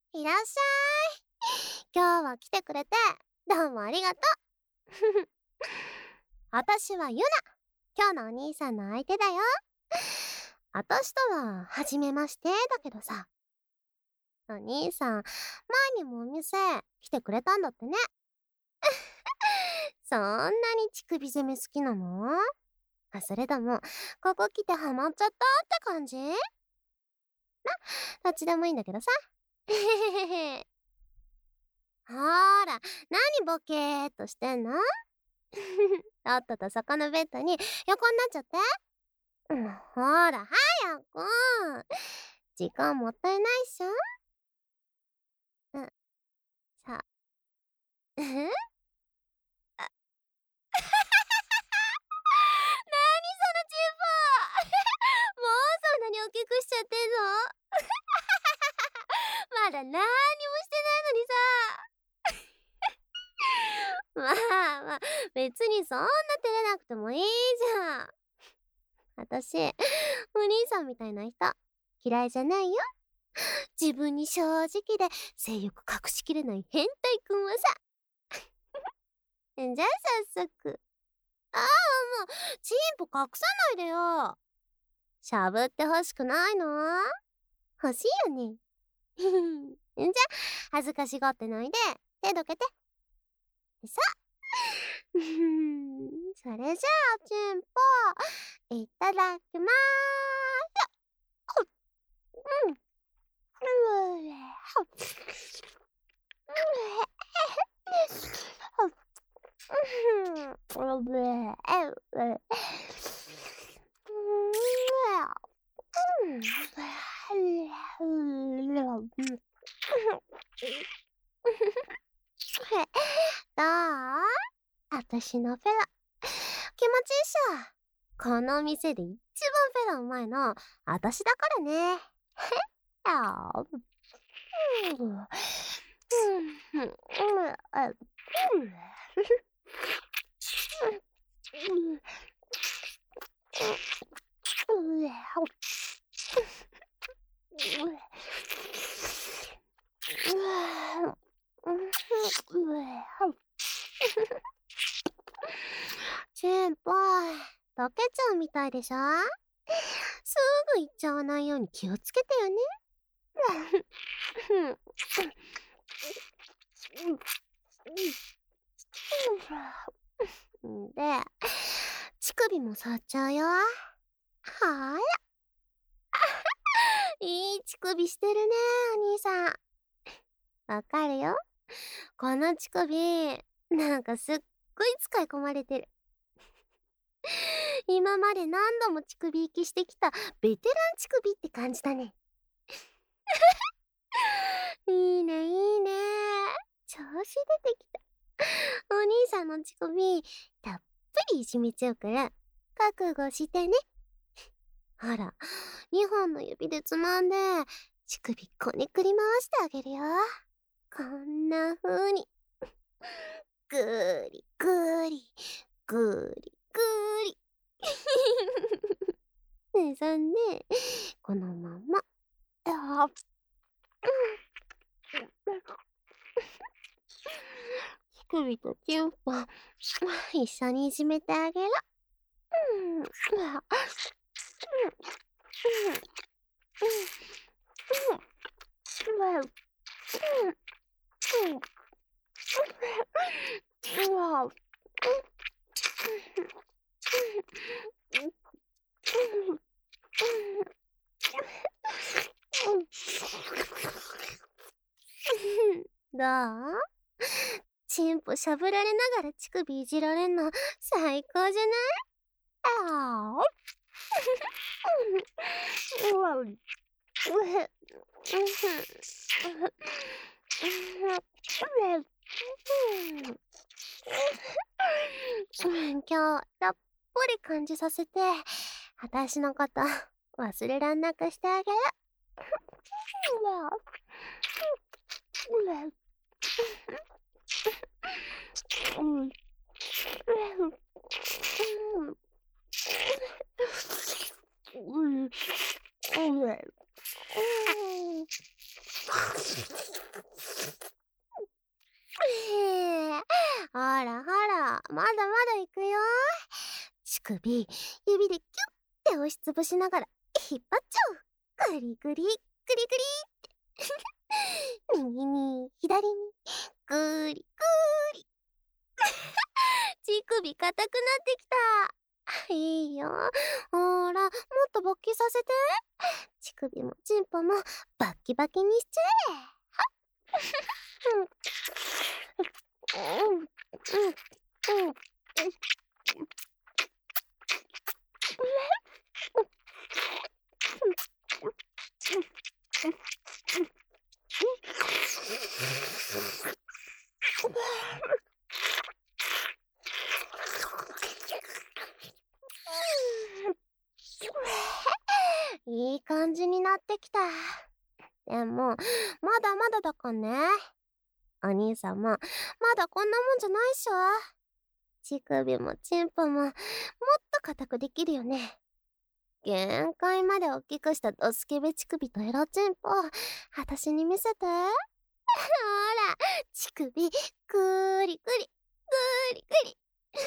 いらっしゃい。今日は来てくれて、どうもありがとう。私はユナ。今日のお兄さんの相手だよ。私とは、初めましてだけどさ。お兄さん、前にもお店来てくれたんだってね。そんなに乳首攻め好きなの？それとも、ここ来てハマっちゃったって感じ？どっちでもいいんだけどさ。へへへへ。ほーら、何ボケーっとしてんの？とっととそこのベッドに横になっちゃって。ほら、早く。時間もったいないっしょ？さ、えなにそのチンポもうそんなに大きくしちゃってんの？まだ何にもしてないのにさ。まあまあ、別にそんな照れなくてもいいじゃん。私、お兄さんみたいな人、嫌いじゃないよ。自分に正直で性欲隠しきれない変態くんはさ。じゃあ早速。もう、チンポ隠さないでよ。しゃぶってほしくないの？欲しいよね。じゃあ、恥ずかしがってないで、手どけて。さそれじゃあ、チンポ、いただきまーす。うん。どう？私のフェラ。気持ちいいっしょ。この店で一番フェラうまいの、私だからね。先輩、溶けちゃうみたいでしょ？すぐ行っちゃわないように気をつけてよね。で、乳首も触っちゃうよ。はーら。いい乳首してるね、お兄さん。わかるよ。この乳首、なんかすっごい使い込まれてる。今まで何度も乳首行きしてきたベテラン乳首って感じだね。いいね、いいね。調子出てきた。お兄さんの乳首、たっぷりいじめちゃうから、覚悟してね。ほら、2本の指でつまんで、乳首こねくり回してあげるよ。こんな風に。ぐーりぐーり、ぐーりぐーり。ねえ、そんで、このまま。乳首とチンポ、一緒にいじめてあげる。どう？チンポしゃぶられながら乳首いじられんの最高じゃない？今日たっぷり感じさせて、私のこと忘れらんなくしてあげる。 まだまだ行くよ。乳首、指でキュッて押しつぶしながら引っ張っちゃう。グリグリ、グリグリって。右に、左に、グリグリ。乳首硬くなってきた。いいよ。ほら、もっと勃起させて。乳首もチンポもバッキバキにしちゃえ。いい感じになってきた。でも、まだまだだかね。お兄さんも、まだこんなもんじゃないっしょ。乳首もチンポも、もっと硬くできるよね。限界まで大きくしたドスケベ乳首とエロチンポ、私に見せて。ほら、乳首、グリグリ、グリグリ。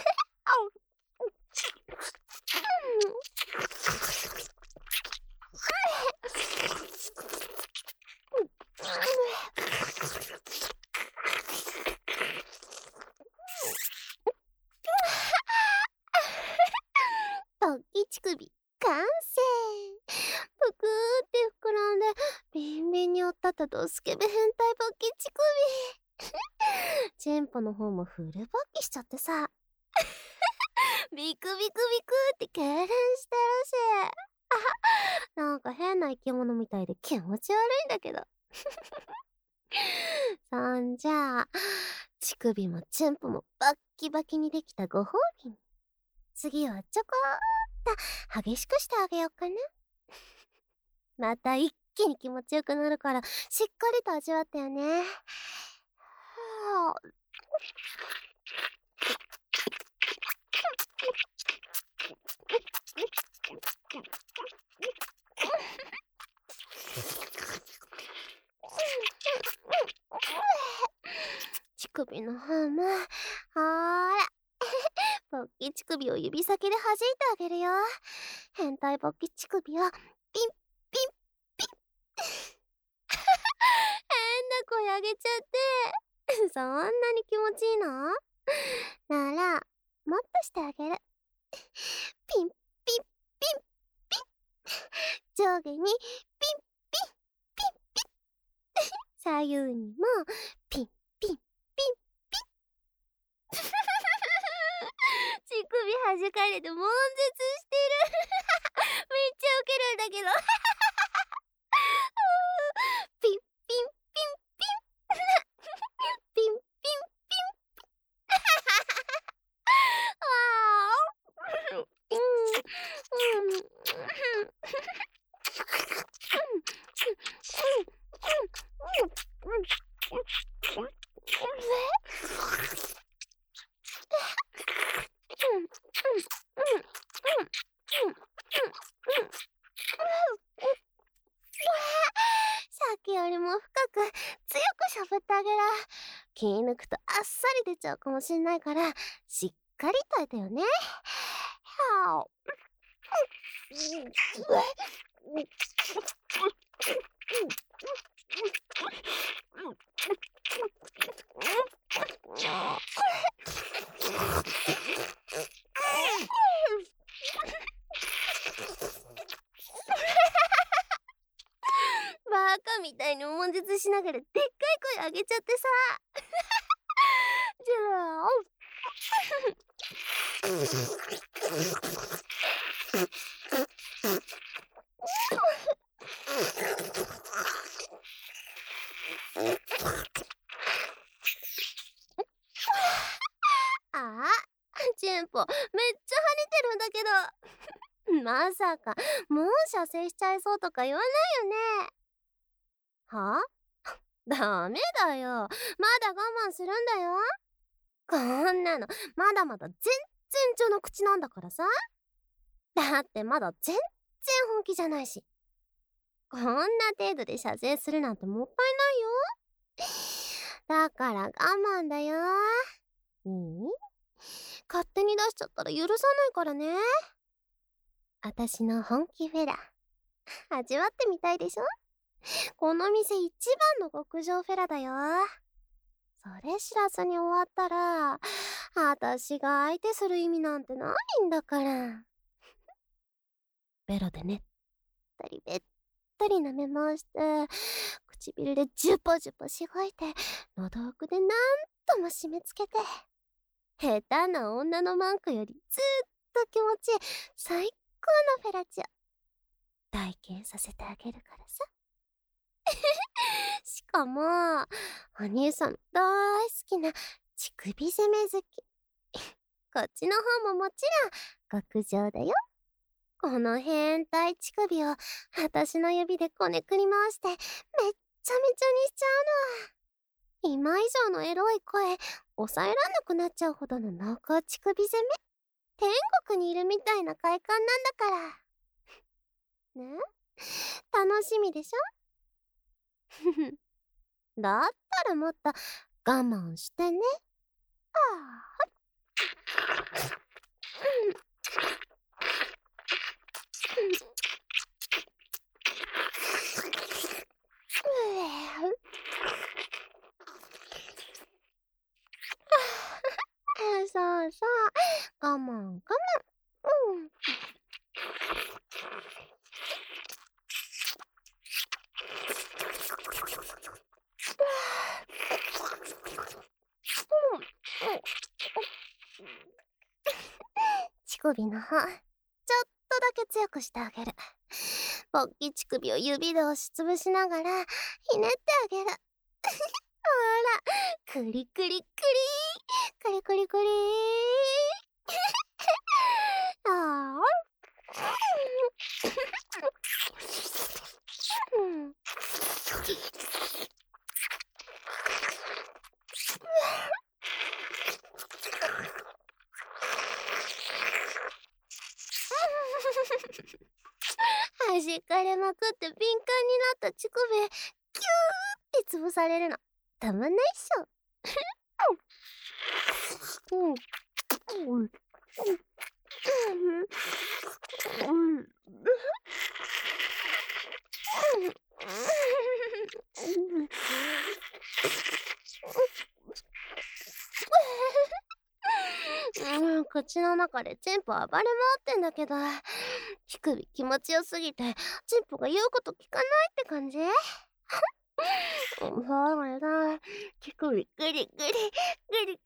勃起乳首、完成。ぷくーって膨らんで、ビンビンに折ったったドスケベ変態勃起乳首。チンポの方もフル勃起しちゃってさ。ビクビクビクって痙攣してるし。なんか変な生き物みたいで気持ち悪いんだけど。そんじゃあ、乳首もチンポもバッキバキにできたご褒美に。次はちょこーっと激しくしてあげようかな。また一気に気持ちよくなるから、しっかりと味わってよね。乳首の方も、ほーら。勃起乳首を指先で弾いてあげるよ。変態勃起乳首をピンピンピン。変な声あげちゃって。そんなに気持ちいいの？なら、もっとしてあげる。ピンピンピンピン。上下にピンピンピンピン。左右にもピンピンピンピン。乳首弾かれて悶絶してる。めっちゃウケるんだけど。ピンピンピンピン。ピンピンピンピン。さっきよりも深く強くしゃぶってあげら。気抜くとあっさり出ちゃうかもしんないから、しっかり耐えてよね。バカみたいに悶絶しながらでっかい声上げちゃってさ。じゃあ、あチンポめっちゃ跳ねてるんだけど。まさかもう射精しちゃいそうとか言わないよね。は？ダメだよ。まだ我慢するんだよ。こんなのまだまだ全然序の口なんだからさ。だってまだ全然本気じゃないし。こんな程度で射精するなんてもったいないよ。だから我慢だよ。いい？ 勝手に出しちゃったら許さないからね。私の本気フェラ。味わってみたいでしょ？この店一番の極上フェラだよ。それ知らずに終わったら、私が相手する意味なんてないんだから。ベロでねったりべったり舐め回して、唇でジュポジュポしごいて、喉奥でなんとも締め付けて、下手な女のマンコよりずっと気持ちいい最高のフェラチオ体験させてあげるからさ。しかも、お兄さん大好きな乳首攻め好き。こっちの方ももちろん極上だよ。この変態乳首を私の指でこねくり回してめっちゃめちゃにしちゃうの。今以上のエロい声抑えらんなくなっちゃうほどの濃厚乳首攻め。天国にいるみたいな快感なんだからね。楽しみでしょ？だったらもっと我慢してね。そうそう、我慢我慢。乳首の方、ちょっとだけ強くしてあげる。ポッキ乳首を指で押しつぶしながらひねってあげる。ほら、クリクリクリクリクリクリああ弾かれまくって敏感になった乳首キューって潰されるのたまんないっしょ。口の中でチンポ暴れ回ってんだけど、乳首気持ちよすぎてチンポが言うこと聞かないって感じ。ほら、乳首グリグリグリグリ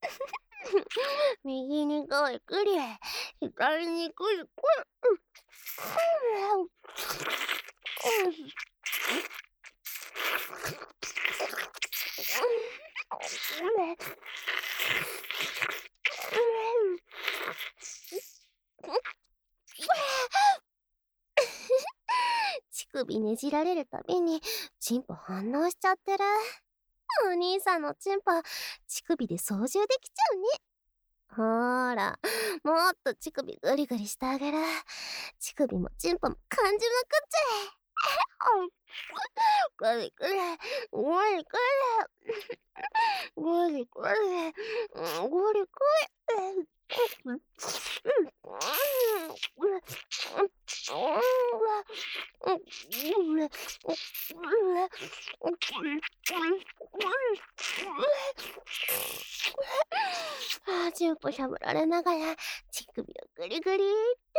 右にごいグリ左にグリグリ乳首ねじられるたびにチンポ反応しちゃってる。お兄さんのチンポ乳首で操縦できちゃうね。ほーら、もっと乳首グリグリしてあげる。乳首もチンポも感じまくっちゃえ。グリグリグリグリグリグリグリグリチンポしゃぶられながら乳首をグリグリって、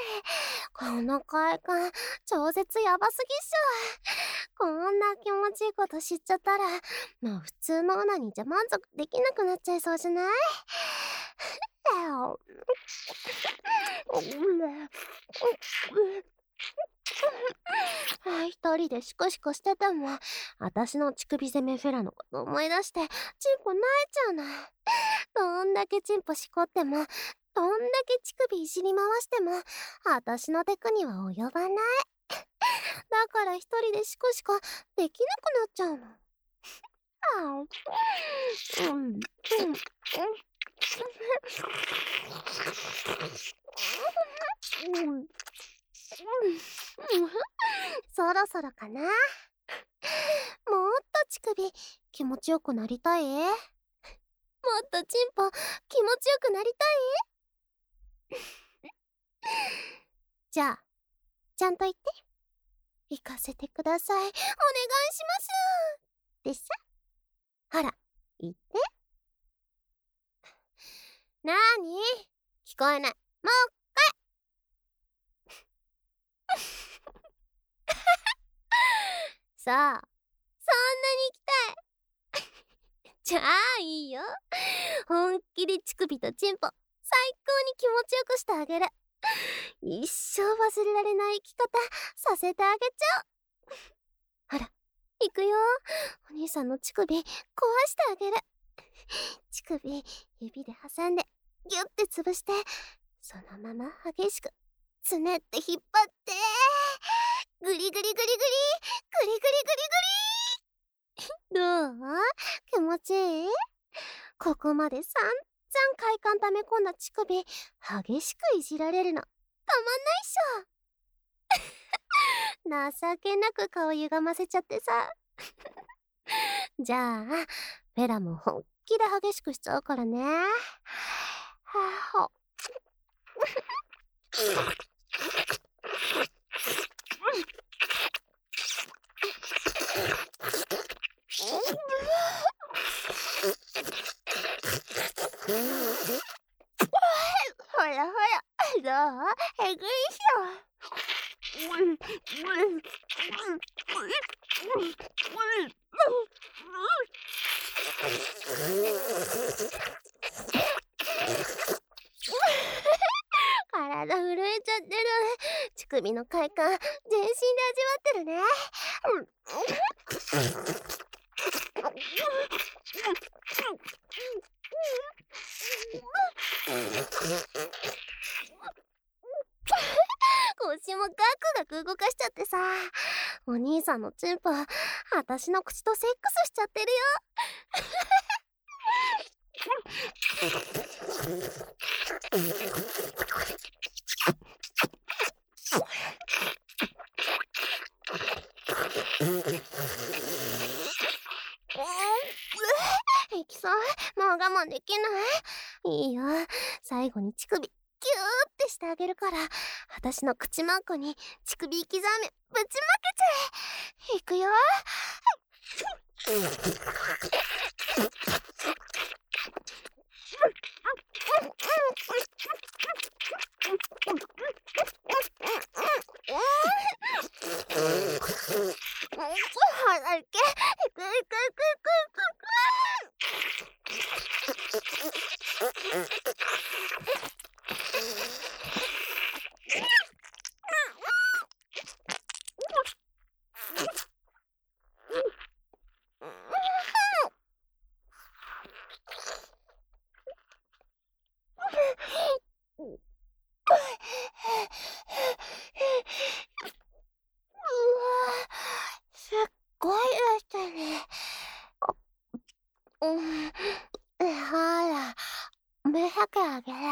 この快感超絶ヤバすぎっしょ。こんな気持ちいいこと知っちゃったらもう普通のオナニーじゃ満足できなくなっちゃいそうじゃない？一人でシコシコしてても私の乳首攻めフェラのこと思い出してチンポ泣いちゃうの。どんだけチンポしこってもどんだけ乳首いじり回しても私のテクには及ばない。だから一人でシコシコできなくなっちゃうの。そろそろかな。もっと乳首気持ちよくなりたい？ もっとチンポ気持ちよくなりたい？じゃあ、ちゃんと言って。行かせてください。お願いしますでさ。ほら、言って。なーに？聞こえない。もうさあ、そんなに行きたい。じゃあいいよ。本気で乳首とチンポ、最高に気持ちよくしてあげる。一生忘れられない生き方させてあげちゃう。ほら、行くよ。お兄さんの乳首壊してあげる。乳首指で挟んでギュッて潰して、そのまま激しくつねって引っ張って、グリグリグリグリグリグリグリグリ。どう？気持ちいい？ここまで散々快感溜め込んだ乳首激しくいじられるのたまんないっしょ。情けなく顔歪ませちゃってさ。じゃあフェラも本気で激しくしちゃうからね。はあ、ほらほら、どう？えぐいっしょ。体震えちゃってる。乳首の快感全身で味わってるね。腰もガクガク動かしちゃってさ。お兄さんのチンポ、私の口とセックスしちゃってるよ。いきそう。もう我慢できない。いいよ。最後に乳首ギューってしてあげるから、私の口まんこに乳首刻みぶちまけちゃえ。いくよ。はけ、いくいくいくいくいく。すっごいですね。ほら、目だけあげる。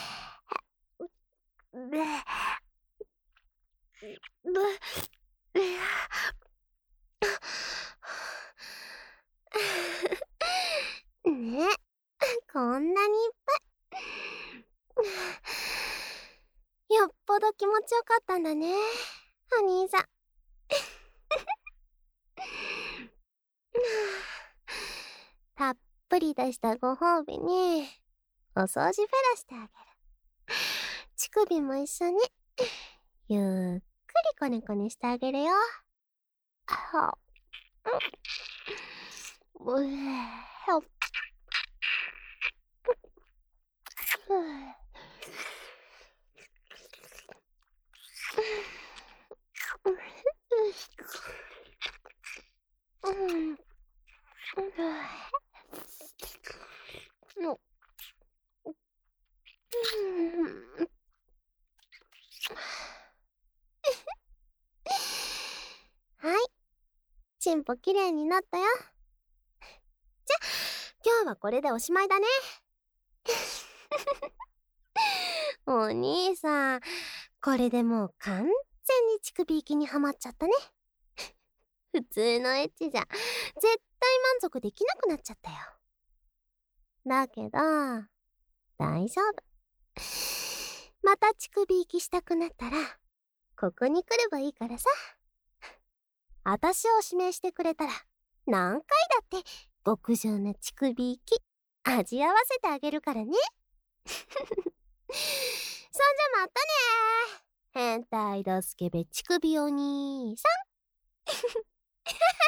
ね、こんなにいっぱい。よっぽど気持ちよかったんだね、お兄さん。たっぷり出したご褒美にお掃除フェラしてあげる。乳首も一緒にゆっくりコネコネしてあげるよ。はうへっはい、チンポきれいになったよ。じゃ、今日はこれでおしまいだね。お兄さん、これでもう完全に乳首行きにはまっちゃったね。普通のエッチじゃ絶対満足できなくなっちゃったよ。 だけど、大丈夫。また乳首行きしたくなったら、ここに来ればいいからさ。あたしを指名してくれたら、何回だって極上の乳首行き、味合わせてあげるからね。そんじゃまたねー。変態ドスケベ乳首お兄さん。